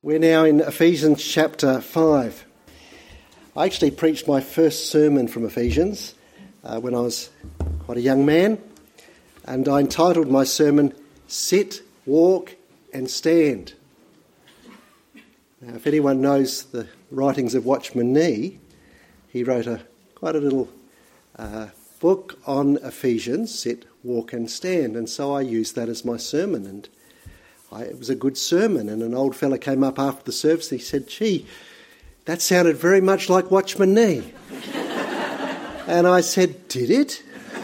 We're now in Ephesians chapter 5. I actually preached my first sermon from Ephesians when I was quite a young man, and I entitled my sermon, Sit, Walk and Stand. Now, if anyone knows the writings of Watchman Nee, he wrote quite a little book on Ephesians, Sit, Walk and Stand, and so I used that as my sermon, and it was a good sermon. And an old fella came up after the service and he said, "Gee, that sounded very much like Watchman Nee." And I said, "Did it?"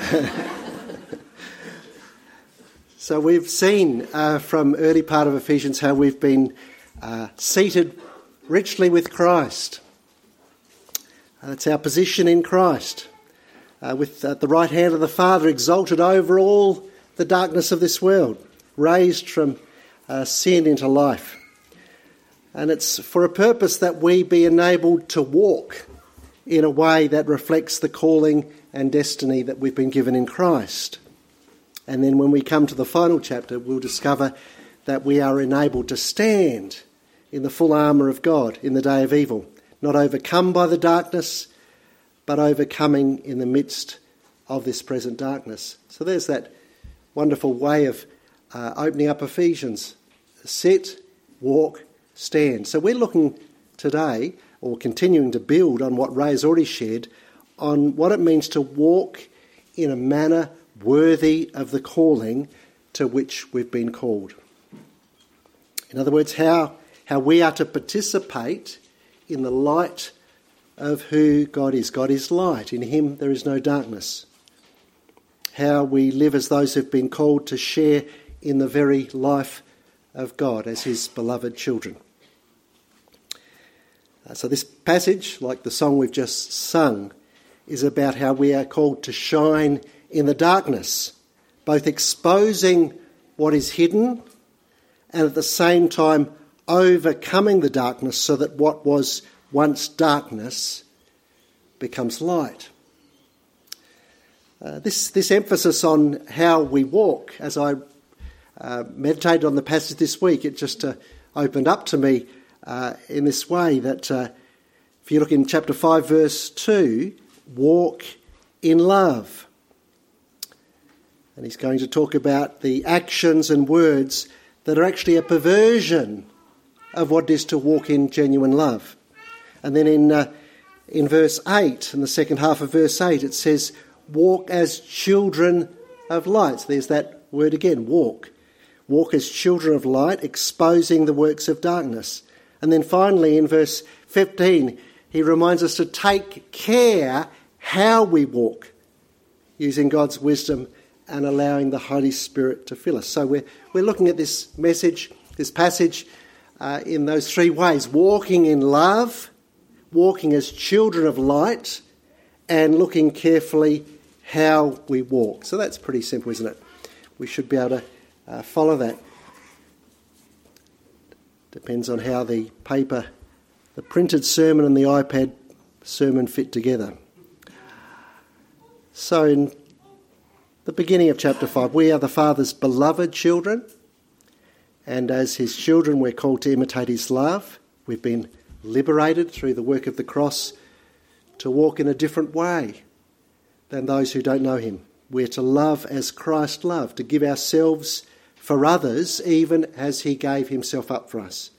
So we've seen from early part of Ephesians how we've been seated richly with Christ. That's our position in Christ. With at the right hand of the Father, exalted over all the darkness of this world, raised from sin into life. And it's for a purpose that we be enabled to walk in a way that reflects the calling and destiny that we've been given in Christ. And then when we come to the final chapter, we'll discover that we are enabled to stand in the full armour of God in the day of evil, not overcome by the darkness, but overcoming in the midst of this present darkness. So there's that wonderful way of opening up Ephesians. Sit, walk, stand. So we're looking today, or continuing to build on what Ray has already shared, on what it means to walk in a manner worthy of the calling to which we've been called. In other words, how we are to participate in the light of who God is. God is light. In him there is no darkness. How we live as those who've been called to share in the very life of God as his beloved children. So this passage, like the song we've just sung, is about how we are called to shine in the darkness, both exposing what is hidden and at the same time overcoming the darkness so that what was once darkness becomes light. This emphasis on how we walk, as I meditated on the passage this week, it just opened up to me in this way that if you look in chapter 5 verse 2, walk in love. And he's going to talk about the actions and words that are actually a perversion of what it is to walk in genuine love. And then in verse 8, in the second half of verse 8, it says, walk as children of light. So there's that word again, walk. Walk as children of light, exposing the works of darkness. And then finally in verse 15, he reminds us to take care how we walk, using God's wisdom and allowing the Holy Spirit to fill us. So we're looking at this passage in those three ways: walking in love, walking as children of light, and looking carefully how we walk. So that's pretty simple, isn't it? We should be able to follow that. Depends on how the printed sermon and the iPad sermon fit together. So in the beginning of chapter 5, we are the Father's beloved children, and as his children we're called to imitate his love. We've been liberated through the work of the cross to walk in a different way than those who don't know him. We're to love as Christ loved, to give ourselves for others even as he gave himself up for us.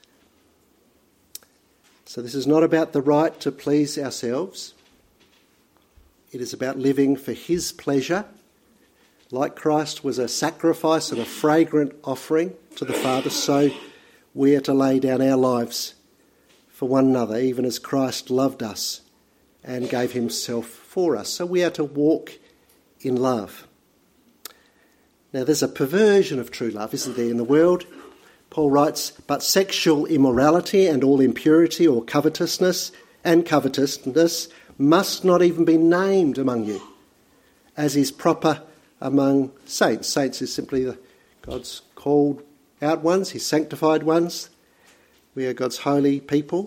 So this is not about the right to please ourselves. It is about living for his pleasure. Like Christ was a sacrifice and a fragrant offering to the Father, so we are to lay down our lives for one another, even as Christ loved us and gave himself for us. So we are to walk in love. Now there's a perversion of true love, isn't there, in the world? Paul writes, but sexual immorality and all impurity or covetousness must not even be named among you, as is proper among saints. Saints is simply God's called out ones, his sanctified ones. We are God's holy people.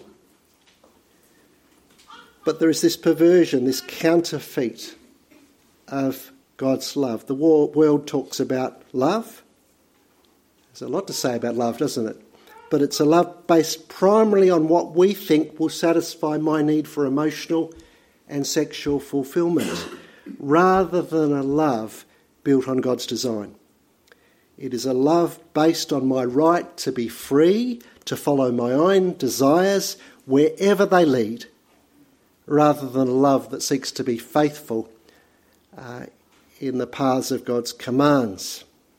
But there is this perversion, this counterfeit of God's love. The world talks about love. There's a lot to say about love, doesn't it? but it's a love based primarily on what we think will satisfy my need for emotional and sexual fulfilment, rather than a love built on God's design. It is a love based on my right to be free, to follow my own desires wherever they lead, rather than a love that seeks to be faithful in the paths of God's commands.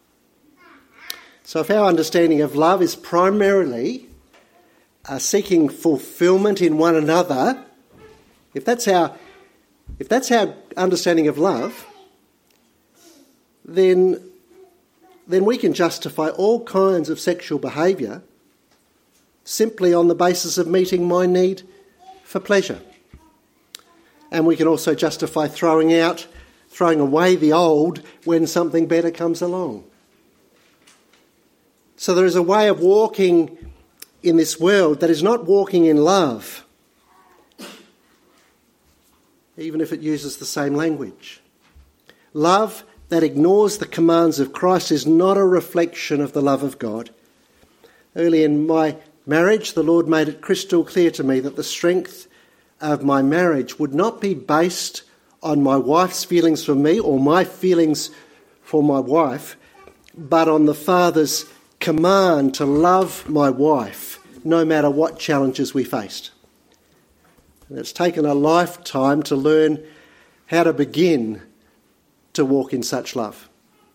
So if our understanding of love is primarily seeking fulfilment in one another, if that's our understanding of love, then we can justify all kinds of sexual behaviour simply on the basis of meeting my need for pleasure. And we can also justify throwing away the old when something better comes along. So there is a way of walking in this world that is not walking in love, even if it uses the same language. Love that ignores the commands of Christ is not a reflection of the love of God. Early in my marriage, the Lord made it crystal clear to me that the strength of my marriage would not be based on my wife's feelings for me or my feelings for my wife, but on the Father's command to love my wife no matter what challenges we faced. And it's taken a lifetime to learn how to begin to walk in such love.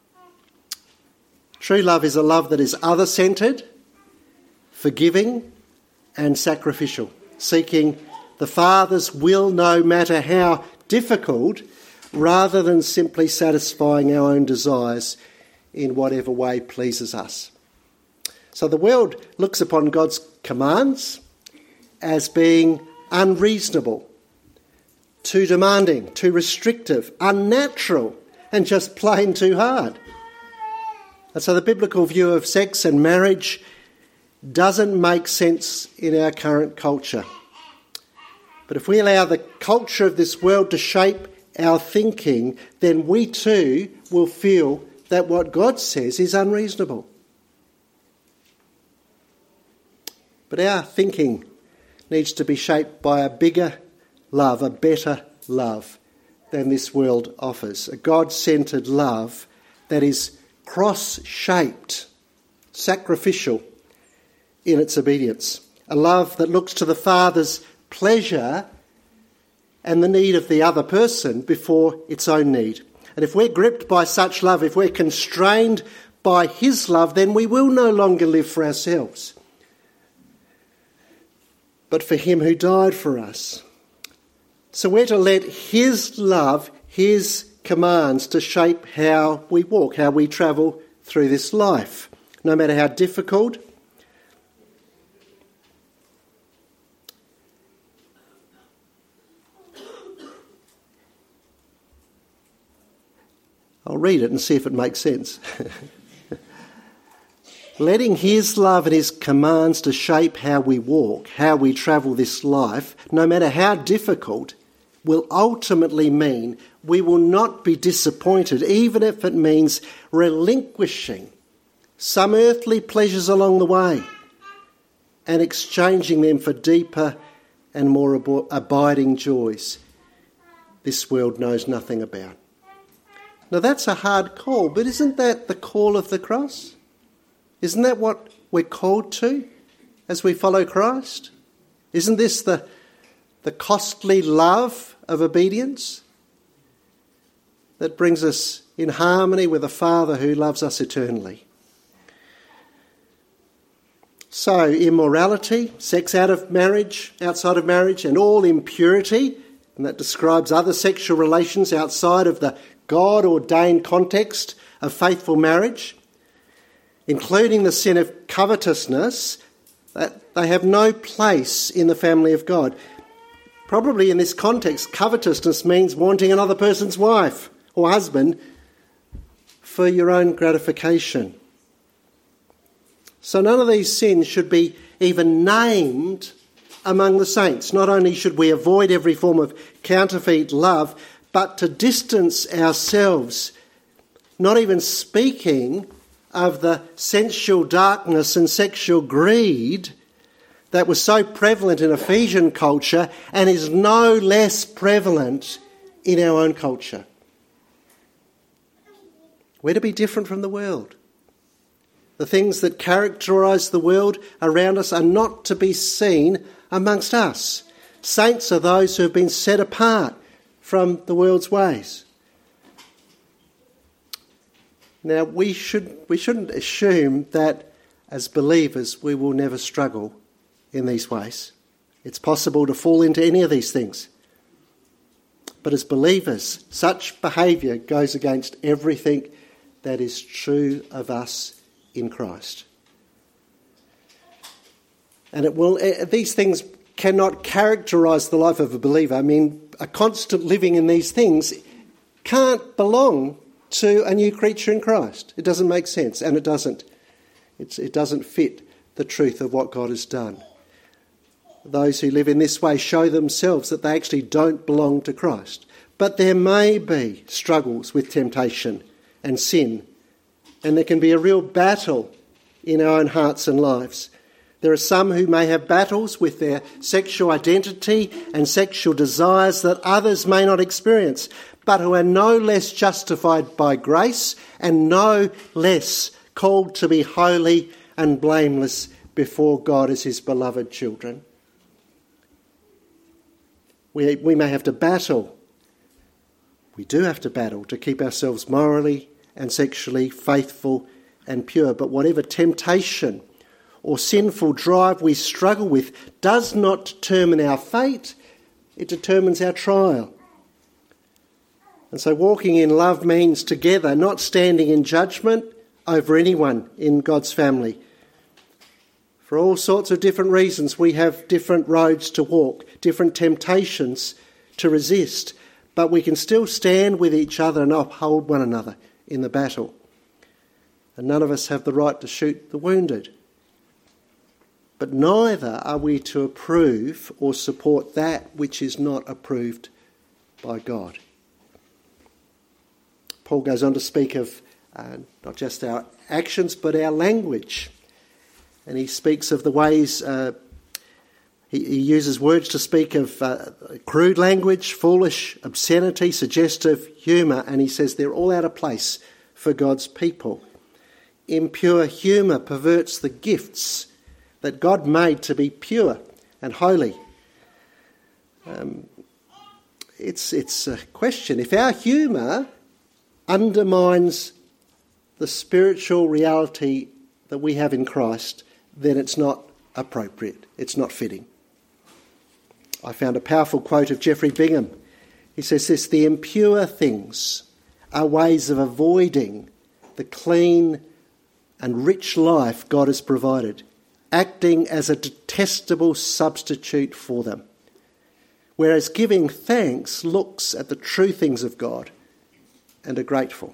True love is a love that is other-centred, forgiving and sacrificial, seeking the Father's will no matter how difficult, rather than simply satisfying our own desires in whatever way pleases us. So the world looks upon God's commands as being unreasonable, too demanding, too restrictive, unnatural, and just plain too hard. And so the biblical view of sex and marriage doesn't make sense in our current culture. But if we allow the culture of this world to shape our thinking, then we too will feel that what God says is unreasonable. But our thinking needs to be shaped by a bigger love, a better love than this world offers. A God-centred love that is cross-shaped, sacrificial in its obedience. A love that looks to the Father's pleasure and the need of the other person before its own need. And if we're gripped by such love, if we're constrained by His love, then we will no longer live for ourselves, but for Him who died for us. So we're to let His love, His commands to shape how we walk, how we travel through this life, no matter how difficult. I'll read it and see if it makes sense. Letting His love and His commands to shape how we walk, how we travel this life, no matter how difficult, will ultimately mean we will not be disappointed, even if it means relinquishing some earthly pleasures along the way and exchanging them for deeper and more abiding joys this world knows nothing about. Now that's a hard call, but isn't that the call of the cross? Isn't that what we're called to as we follow Christ? Isn't this the costly love of obedience that brings us in harmony with a Father who loves us eternally? So immorality, sex outside of marriage, and all impurity, and that describes other sexual relations outside of the God-ordained context of faithful marriage, including the sin of covetousness, that they have no place in the family of God. Probably in this context, covetousness means wanting another person's wife or husband for your own gratification. So none of these sins should be even named among the saints. Not only should we avoid every form of counterfeit love, but to distance ourselves, not even speaking of the sensual darkness and sexual greed that was so prevalent in Ephesian culture and is no less prevalent in our own culture. We're to be different from the world. The things that characterise the world around us are not to be seen amongst us. Saints are those who have been set apart from the world's ways. Now, we shouldn't assume that as believers we will never struggle in these ways. It's possible to fall into any of these things. But as believers, such behaviour goes against everything that is true of us in Christ. And these things cannot characterise the life of a believer. I mean, a constant living in these things can't belong to a new creature in Christ. It doesn't make sense, and it doesn't fit the truth of what God has done. Those who live in this way show themselves that they actually don't belong to Christ. But there may be struggles with temptation and sin, and there can be a real battle in our own hearts and lives. There are some who may have battles with their sexual identity and sexual desires that others may not experience, but who are no less justified by grace and no less called to be holy and blameless before God as his beloved children. We may have to battle. We do have to battle to keep ourselves morally and sexually faithful and pure. But whatever temptation or sinful drive we struggle with does not determine our fate, it determines our trial. And so walking in love means together, not standing in judgment over anyone in God's family. For all sorts of different reasons, we have different roads to walk, different temptations to resist, but we can still stand with each other and uphold one another in the battle. And none of us have the right to shoot the wounded. But neither are we to approve or support that which is not approved by God. Paul goes on to speak of not just our actions, but our language. And he speaks of the ways, he uses words to speak of crude language, foolish, obscenity, suggestive, humour, and he says they're all out of place for God's people. Impure humour perverts the gifts that God made to be pure and holy. It's a question. If our humour undermines the spiritual reality that we have in Christ, then it's not appropriate. It's not fitting. I found a powerful quote of Geoffrey Bingham. He says this: "The impure things are ways of avoiding the clean and rich life God has provided, acting as a detestable substitute for them. Whereas giving thanks looks at the true things of God and are grateful."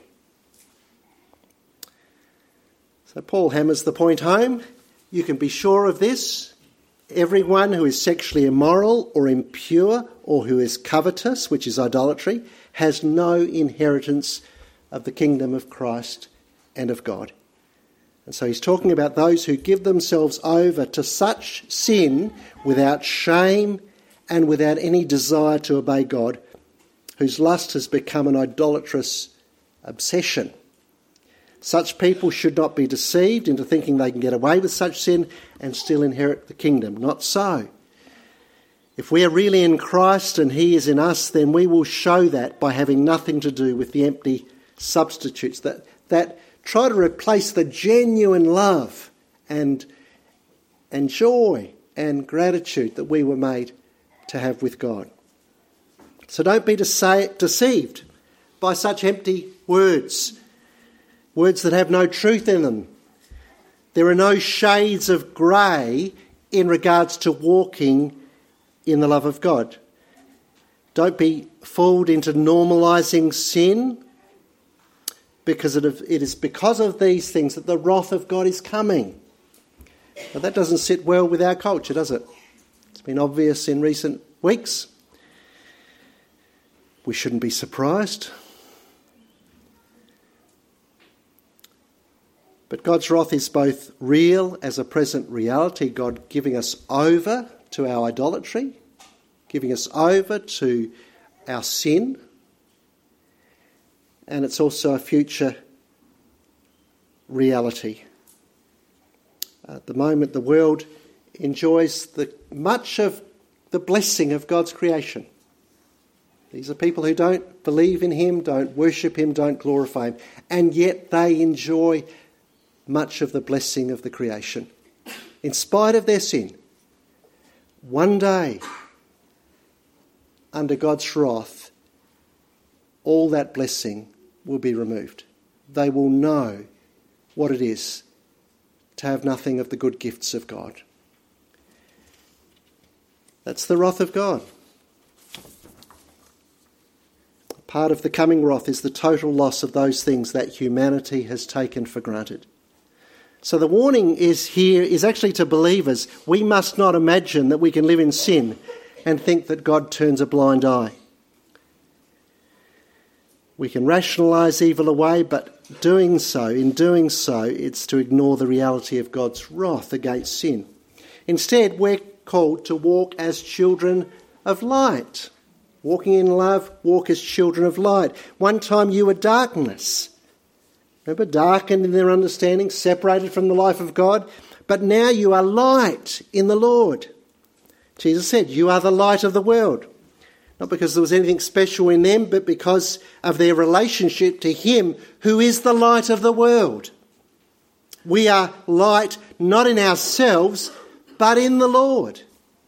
So Paul hammers the point home. You can be sure of this. Everyone who is sexually immoral or impure or who is covetous, which is idolatry, has no inheritance of the kingdom of Christ and of God. And so he's talking about those who give themselves over to such sin without shame and without any desire to obey God, whose lust has become an idolatrous obsession. Such people should not be deceived into thinking they can get away with such sin and still inherit the kingdom. Not so. If we are really in Christ and he is in us, then we will show that by having nothing to do with the empty substitutes that try to replace the genuine love and joy and gratitude that we were made to have with God. So don't be deceived by such empty words that have no truth in them. There are no shades of grey in regards to walking in the love of God. Don't be fooled into normalising sin, because it is because of these things that the wrath of God is coming. But that doesn't sit well with our culture, does it? It's been obvious in recent weeks. We shouldn't be surprised. But God's wrath is both real as a present reality, God giving us over to our idolatry, giving us over to our sin, and it's also a future reality. At the moment, the world enjoys much of the blessing of God's creation. These are people who don't believe in him, don't worship him, don't glorify him, and yet they enjoy much of the blessing of the creation. In spite of their sin, one day, under God's wrath, all that blessing will be removed. They will know what it is to have nothing of the good gifts of God. That's the wrath of God. Part of the coming wrath is the total loss of those things that humanity has taken for granted. So the warning is actually to believers. We must not imagine that we can live in sin and think that God turns a blind eye. We can rationalise evil away, but in doing so, it's to ignore the reality of God's wrath against sin. Instead, we're called to walk as children of light. Walking in love, walk as children of light. One time you were darkness. Remember, darkened in their understanding, separated from the life of God. But now you are light in the Lord. Jesus said, you are the light of the world. Not because there was anything special in them, but because of their relationship to him who is the light of the world. We are light not in ourselves, but in the Lord.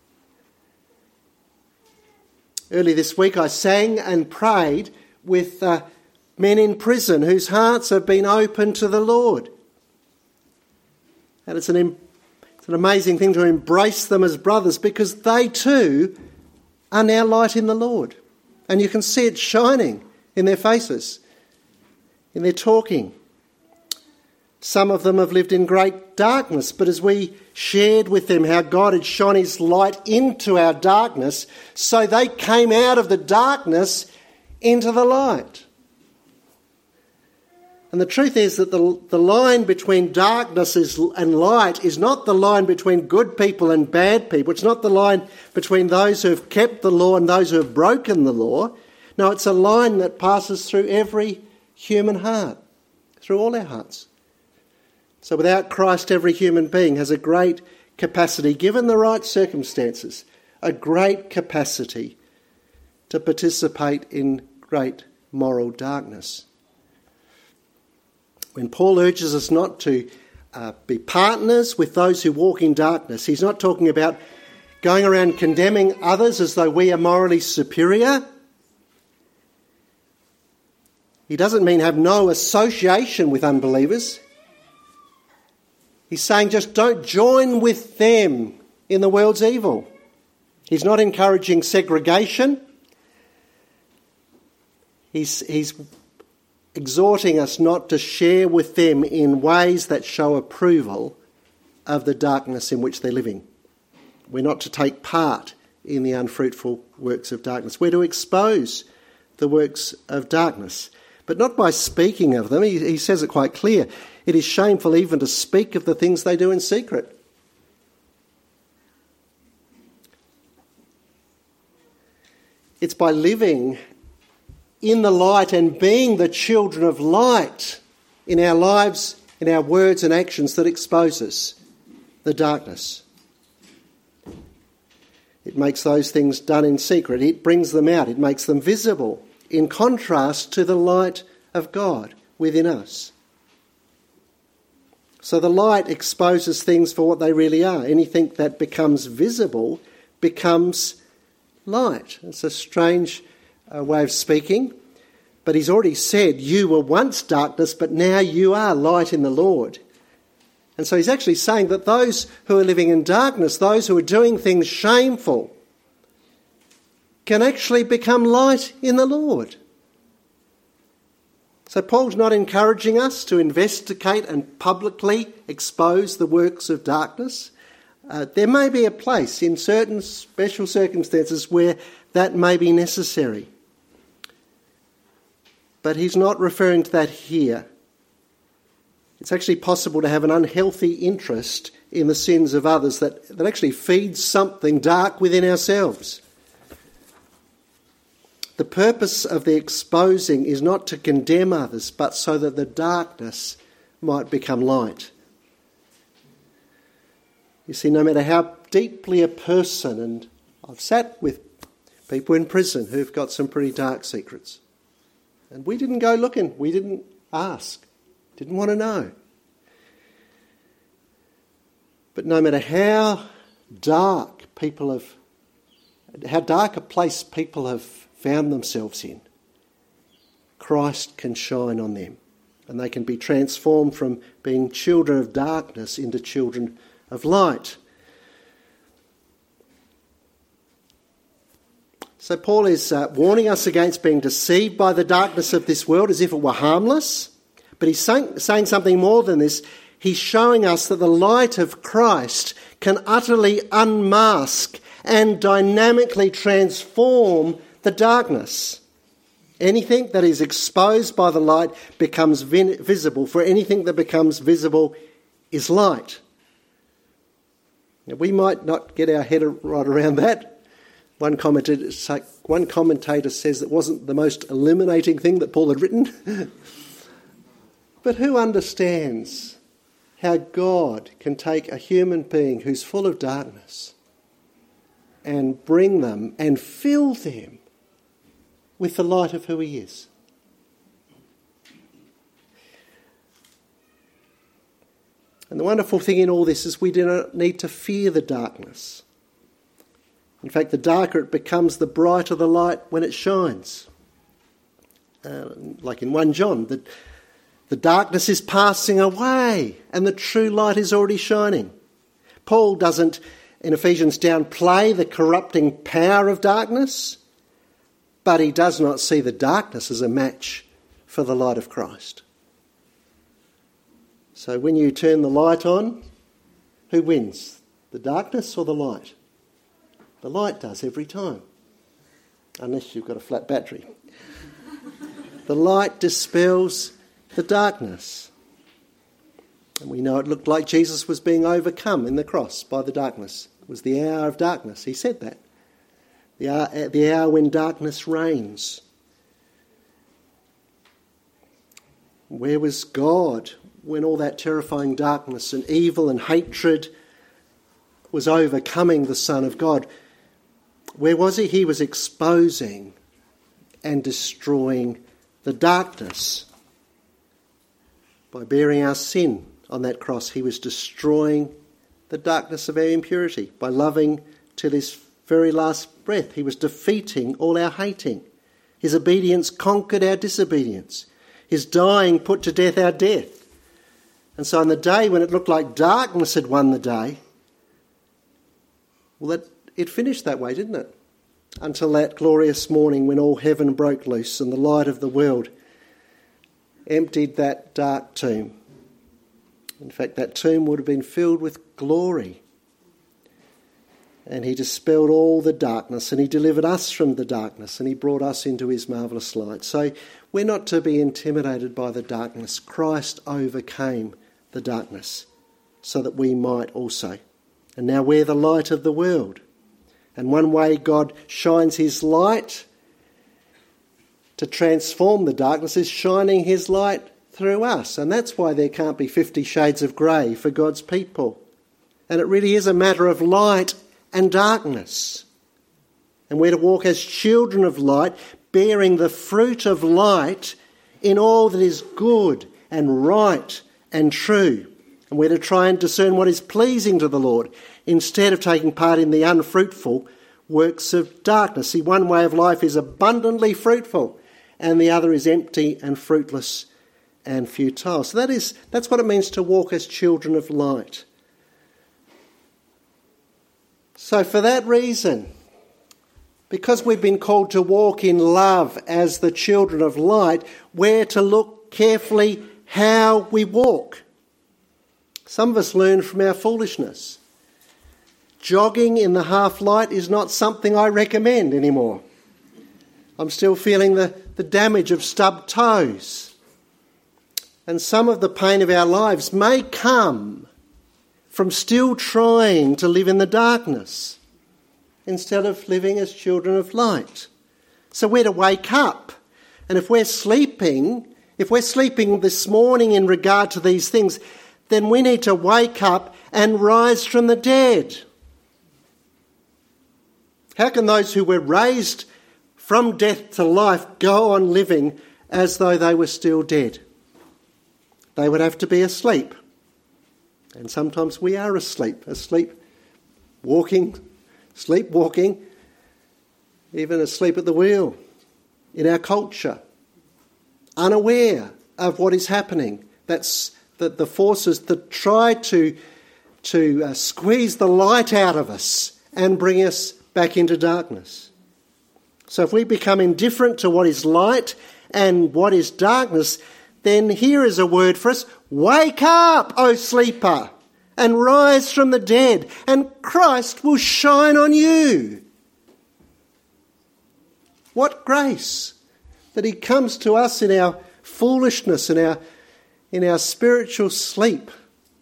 Early this week I sang and prayed with men in prison whose hearts have been opened to the Lord. And it's an amazing thing to embrace them as brothers, because they too are now light in the Lord. And you can see it shining in their faces, in their talking. Some of them have lived in great darkness, but as we shared with them how God had shone his light into our darkness, so they came out of the darkness into the light. And the truth is that the line between darkness and light is not the line between good people and bad people. It's not the line between those who have kept the law and those who have broken the law. No, it's a line that passes through every human heart, through all our hearts. So without Christ, every human being has a great capacity, given the right circumstances, a great capacity to participate in great moral darkness. When Paul urges us not to be partners with those who walk in darkness, he's not talking about going around condemning others as though we are morally superior. He doesn't mean have no association with unbelievers. He's saying just don't join with them in the world's evil. He's not encouraging segregation. He's exhorting us not to share with them in ways that show approval of the darkness in which they're living. We're not to take part in the unfruitful works of darkness. We're to expose the works of darkness, but not by speaking of them. He says it quite clear. It is shameful even to speak of the things they do in secret. It's by living in the light and being the children of light in our lives, in our words and actions that exposes the darkness. It makes those things done in secret. It brings them out. It makes them visible in contrast to the light of God within us. So the light exposes things for what they really are. Anything that becomes visible becomes light. It's a strange way of speaking, but he's already said you were once darkness, but now you are light in the Lord. And so he's actually saying that those who are living in darkness, those who are doing things shameful, can actually become light in the Lord. So Paul's not encouraging us to investigate and publicly expose the works of darkness. There may be a place in certain special circumstances where that may be necessary. But he's not referring to that here. It's actually possible to have an unhealthy interest in the sins of others that actually feeds something dark within ourselves. The purpose of the exposing is not to condemn others, but so that the darkness might become light. You see, no matter how deeply a person, and I've sat with people in prison who've got some pretty dark secrets, and we didn't go looking, we didn't ask, didn't want to know. But no matter how dark a place people have found themselves in, Christ can shine on them, and they can be transformed from being children of darkness into children of light. So Paul is warning us against being deceived by the darkness of this world as if it were harmless. But he's saying something more than this. He's showing us that the light of Christ can utterly unmask and dynamically transform the darkness. Anything that is exposed by the light becomes visible, for anything that becomes visible is light. Now, we might not get our head right around that. One commentator says it wasn't the most illuminating thing that Paul had written. But who understands how God can take a human being who's full of darkness and bring them and fill them with the light of who he is? And the wonderful thing in all this is we do not need to fear the darkness. In fact, the darker it becomes, the brighter the light when it shines. Like in 1 John, the darkness is passing away and the true light is already shining. Paul doesn't, in Ephesians, downplay the corrupting power of darkness, but he does not see the darkness as a match for the light of Christ. So when you turn the light on, who wins? The darkness or the light? The light does every time, unless you've got a flat battery. The light dispels the darkness. And we know it looked like Jesus was being overcome in the cross by the darkness. It was the hour of darkness. He said that. The hour when darkness reigns. Where was God when all that terrifying darkness and evil and hatred was overcoming the Son of God? Where was he? He was exposing and destroying the darkness. By bearing our sin on that cross, he was destroying the darkness of our impurity. By loving till his very last breath, he was defeating all our hating. His obedience conquered our disobedience. His dying put to death our death. And so on the day when it looked like darkness had won the day, well, it finished that way, didn't it? Until that glorious morning when all heaven broke loose and the light of the world emptied that dark tomb. In fact, that tomb would have been filled with glory. And he dispelled all the darkness and he delivered us from the darkness and he brought us into his marvellous light. So we're not to be intimidated by the darkness. Christ overcame the darkness so that we might also. And now we're the light of the world. And one way God shines his light to transform the darkness is shining his light through us. And that's why there can't be 50 shades of grey for God's people. And it really is a matter of light and darkness. And we're to walk as children of light, bearing the fruit of light in all that is good and right and true. And we're to try and discern what is pleasing to the Lord instead of taking part in the unfruitful works of darkness. See, one way of life is abundantly fruitful and the other is empty and fruitless and futile. So that's what it means to walk as children of light. So for that reason, because we've been called to walk in love as the children of light, we're to look carefully how we walk. Some of us learn from our foolishness. Jogging in the half light is not something I recommend anymore. I'm still feeling the damage of stubbed toes. And some of the pain of our lives may come from still trying to live in the darkness instead of living as children of light. So we're to wake up. And if we're sleeping this morning in regard to these things, then we need to wake up and rise from the dead. How can those who were raised from death to life go on living as though they were still dead? They would have to be asleep. And sometimes we are asleep, sleepwalking, even asleep at the wheel in our culture, unaware of what is happening. That's the forces that try to squeeze the light out of us and bring us back into darkness. So if we become indifferent to what is light and what is darkness, then here is a word for us: wake up, O sleeper, and rise from the dead, and Christ will shine on you. What grace that he comes to us in our foolishness, in our spiritual sleep,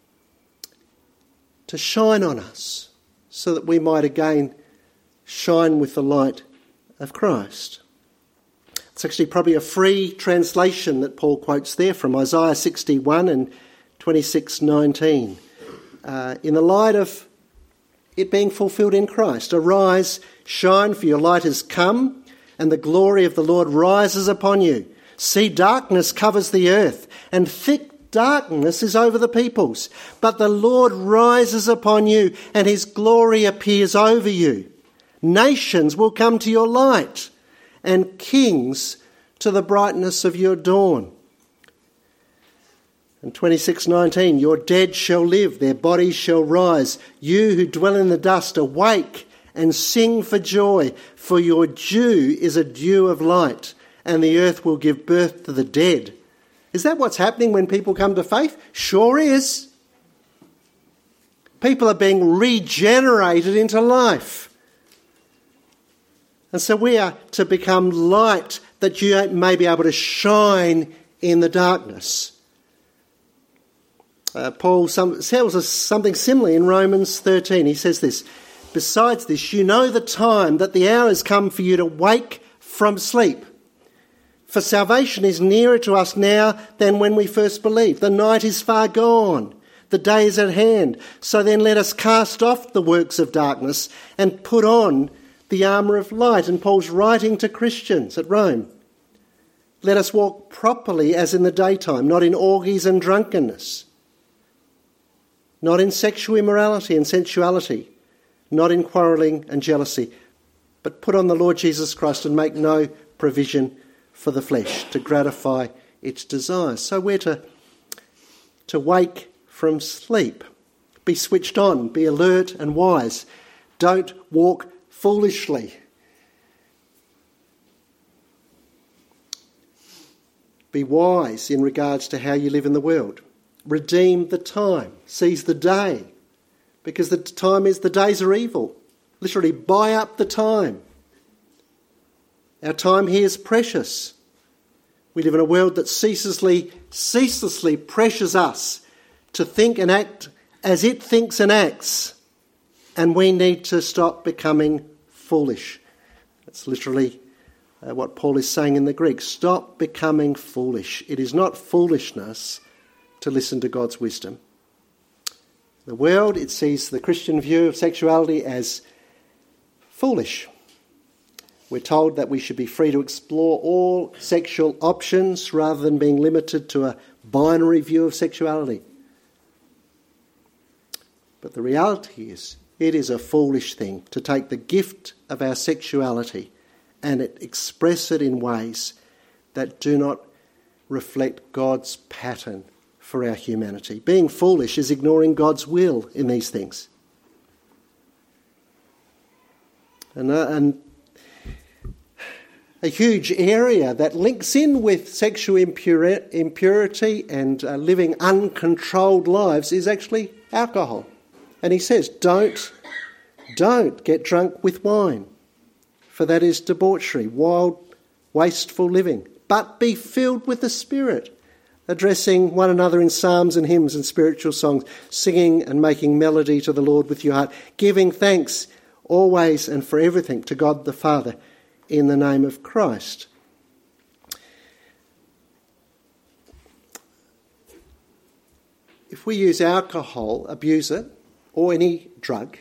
to shine on us so that we might again shine with the light of Christ. It's actually probably a free translation that Paul quotes there from Isaiah 61 and 26:19. In the light of it being fulfilled in Christ, arise, shine, for your light has come, and the glory of the Lord rises upon you. See, darkness covers the earth, and thick darkness is over the peoples. But the Lord rises upon you, and his glory appears over you. Nations will come to your light, and kings to the brightness of your dawn. And 26:19, your dead shall live, their bodies shall rise. You who dwell in the dust, awake and sing for joy, for your dew is a dew of light, and the earth will give birth to the dead. Is that what's happening when people come to faith? Sure is. People are being regenerated into life. And so we are to become light that you may be able to shine in the darkness. Paul tells us something similar in Romans 13. He says this: besides this, you know the time that the hour has come for you to wake from sleep. For salvation is nearer to us now than when we first believed. The night is far gone. The day is at hand. So then let us cast off the works of darkness and put on the armour of light. And Paul's writing to Christians at Rome. Let us walk properly as in the daytime, not in orgies and drunkenness, not in sexual immorality and sensuality, not in quarrelling and jealousy, but put on the Lord Jesus Christ and make no provision for the flesh to gratify its desires. So we're to wake from sleep, be switched on, be alert and wise. Don't walk foolishly. Be wise in regards to how you live in the world. Redeem the time. Seize the day. Because the days are evil. Literally, buy up the time. Our time here is precious. We live in a world that ceaselessly pressures us to think and act as it thinks and acts. And we need to stop becoming foolish. That's literally what Paul is saying in the Greek. Stop becoming foolish. It is not foolishness to listen to God's wisdom. The world, it sees the Christian view of sexuality as foolish. We're told that we should be free to explore all sexual options rather than being limited to a binary view of sexuality. But the reality is, it is a foolish thing to take the gift of our sexuality and express it in ways that do not reflect God's pattern for our humanity. Being foolish is ignoring God's will in these things. And a huge area that links in with sexual impurity and living uncontrolled lives is actually alcohol. And he says, don't get drunk with wine, for that is debauchery, wild, wasteful living. But be filled with the Spirit, addressing one another in psalms and hymns and spiritual songs, singing and making melody to the Lord with your heart, giving thanks always and for everything to God the Father in the name of Christ. If we use alcohol, abuse it, or any drug,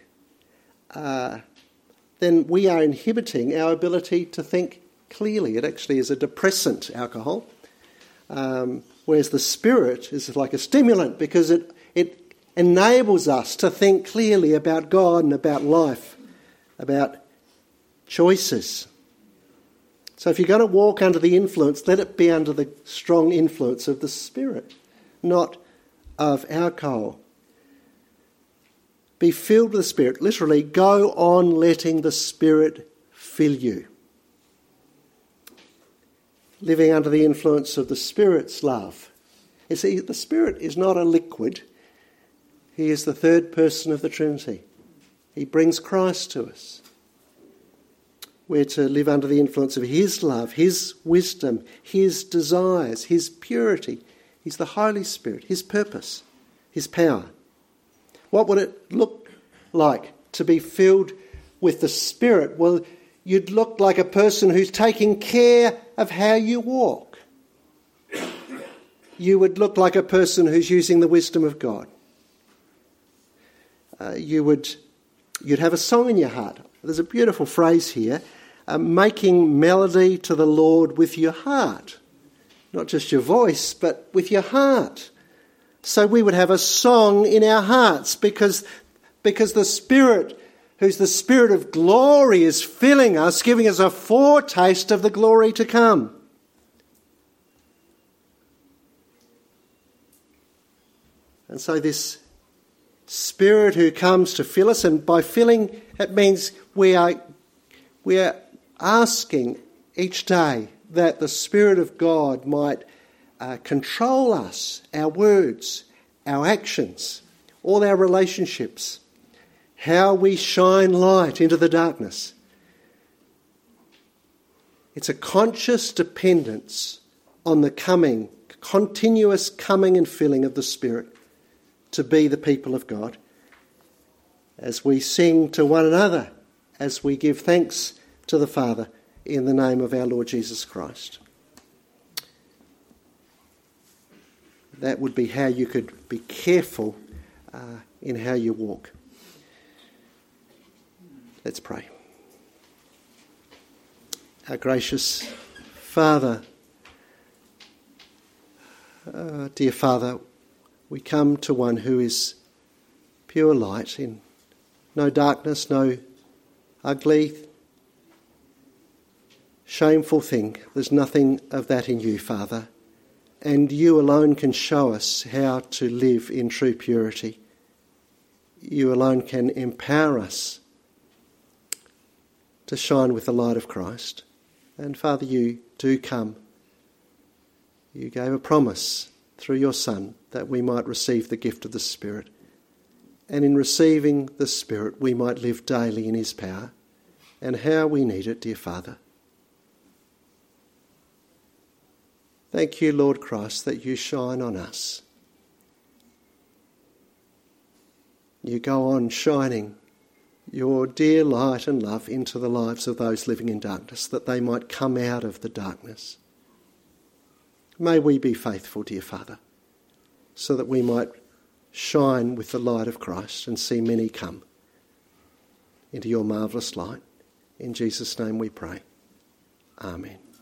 then we are inhibiting our ability to think clearly. It actually is a depressant, alcohol, whereas the Spirit is like a stimulant because it enables us to think clearly about God and about life, about choices. So if you're going to walk under the influence, let it be under the strong influence of the Spirit, not of alcohol. Be filled with the Spirit. Literally, go on letting the Spirit fill you. Living under the influence of the Spirit's love. You see, the Spirit is not a liquid. He is the third person of the Trinity. He brings Christ to us. We're to live under the influence of His love, His wisdom, His desires, His purity. He's the Holy Spirit, His purpose, His power. What would it look like to be filled with the Spirit? Well, you'd look like a person who's taking care of how you walk. You would look like a person who's using the wisdom of God. You'd have a song in your heart. There's a beautiful phrase here, making melody to the Lord with your heart. Not just your voice, but with your heart. So we would have a song in our hearts because the Spirit, who's the Spirit of glory, is filling us, giving us a foretaste of the glory to come. And so this Spirit who comes to fill us, and by filling, it means we are asking each day that the Spirit of God might control us, our words, our actions, all our relationships, how we shine light into the darkness. It's a conscious dependence on the continuous coming and filling of the Spirit to be the people of God. As we sing to one another, as we give thanks to the Father in the name of our Lord Jesus Christ. That would be how you could be careful in how you walk. Let's pray. Our gracious Father, dear Father, we come to one who is pure light, in no darkness, no ugly, shameful thing. There's nothing of that in you, Father. And you alone can show us how to live in true purity. You alone can empower us to shine with the light of Christ. And Father, you do come. You gave a promise through your Son that we might receive the gift of the Spirit. And in receiving the Spirit, we might live daily in his power. And how we need it, dear Father. Thank you, Lord Christ, that you shine on us. You go on shining your dear light and love into the lives of those living in darkness, that they might come out of the darkness. May we be faithful, dear Father, so that we might shine with the light of Christ and see many come into your marvellous light. In Jesus' name we pray. Amen.